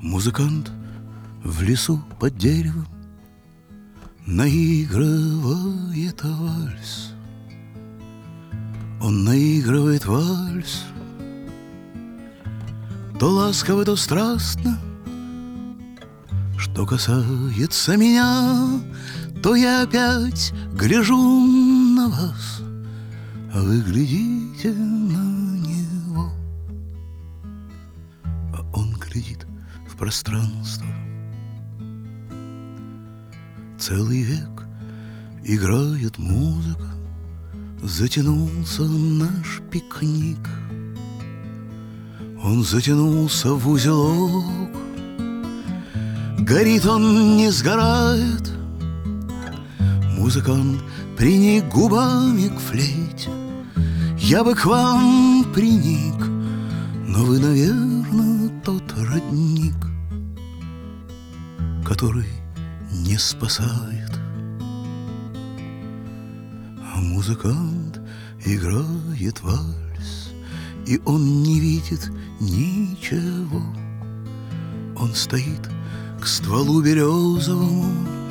Музыкант в лесу под деревом наигрывает вальс. Он наигрывает вальс, то ласково, то страстно. Что касается меня, то я опять гляжу на вас, а вы глядите на него. А он глядит в пространство. Целый век играет музыка, затянулся наш пикник. Он затянулся в узелок, горит он, не сгорает. Музыкант приник губами к флейте. Я бы к вам приник, но вы, наверное, тот родник, который не спасает. А музыкант играет вальс, и он не видит ничего. Он стоит к стволу березовому,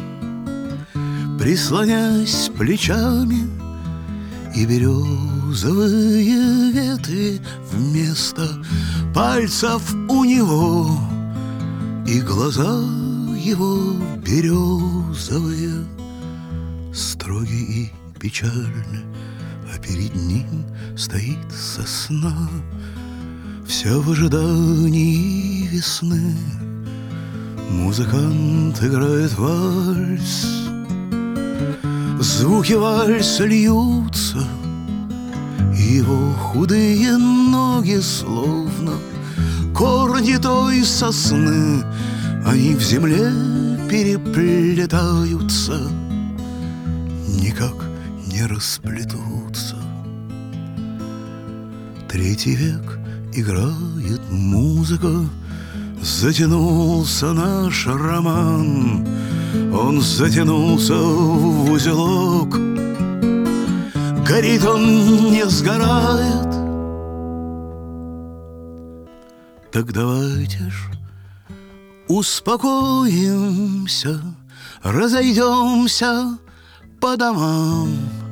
прислонясь плечами, и березовые ветви вместо пальцев у него, и глаза его березовые, строгие и печальны, а перед ним стоит сосна, вся в ожидании весны. Музыкант играет вальс, звуки вальса льются, его худые ноги словно корни той сосны, они в земле переплетаются, никак не расплетутся. Третий век играет музыка, затянулся наш роман. Он затянулся в узелок, горит он, не сгорает. Так давайте ж успокоимся, разойдемся по домам.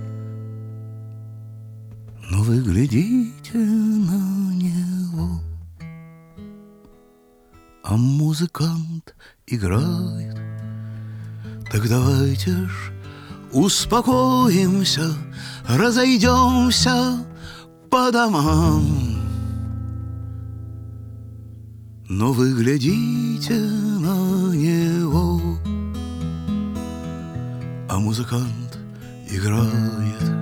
Но вы глядите на него, а музыкант играет. Так давайте ж успокоимся, разойдемся по домам. Но вы глядите на него, а музыкант играет.